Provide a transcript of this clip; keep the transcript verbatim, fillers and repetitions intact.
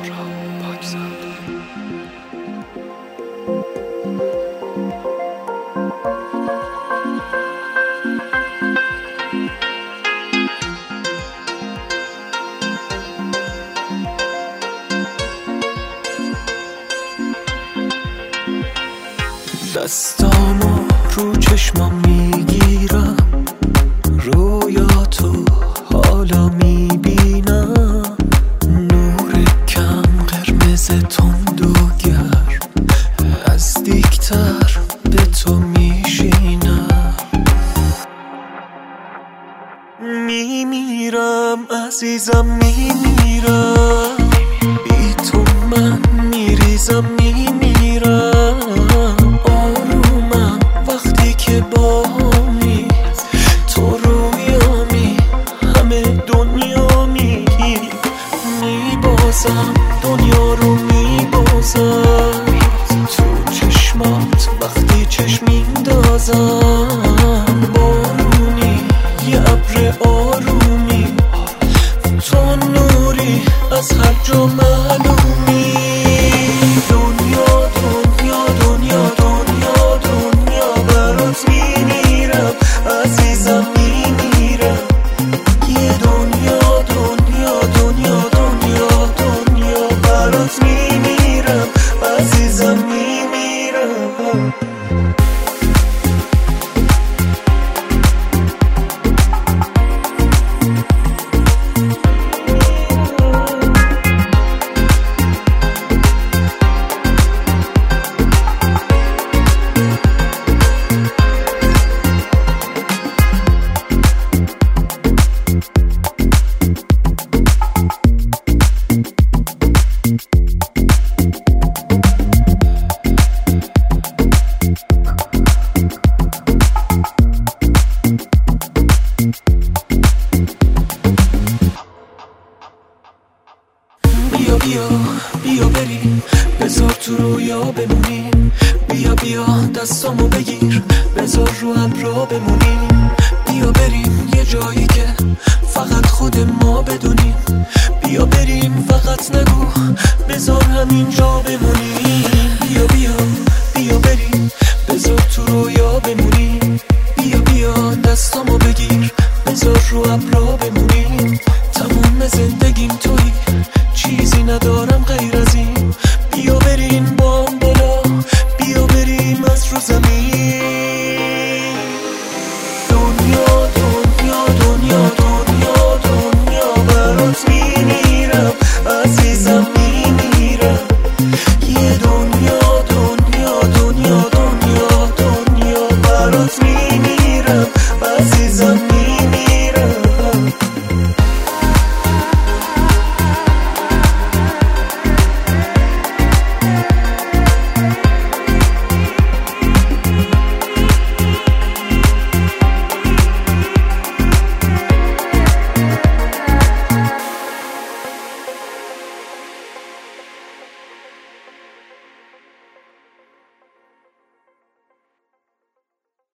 دستامو رو چشمام میگیرم، رویاتو حالا میبینم، نور کم قرمز تند و گرم، نزدیکتر به تو میشینم. میمیرم عزیزم میمیرم، بی تو من میریزم میمیرم. آرومم وقتی که باهامی، تو رویامی همه دنیامی. میبازم دنیا رو میبازم، تو چشمات وقتی چشم میندازم. بارونی یه ابر آرومی، تو نوری از هر جا معلومی. دنیا دنیا دنیا دنیا دنیا برات میمیرم عزیزم میمیرم. یه دنیا دنیا دنیا دنیا دنیا برات میمیرم عزیزم میمیرم. بیا بیا بیا بریم، بذار تو رویا بمونیم. بیا بیا دستامو بگیر، بذار رو ابرا بمونیم. بیا بریم یه جایی که فقط خود ما بدونیم. بیا بریم فقط نگو، بذار همینجا بمونیم. بیا بیا بیا بریم، بذار تو رویا بمونیم. بیا بیا دستامو بگیر، بذار رو ابرا بمونیم.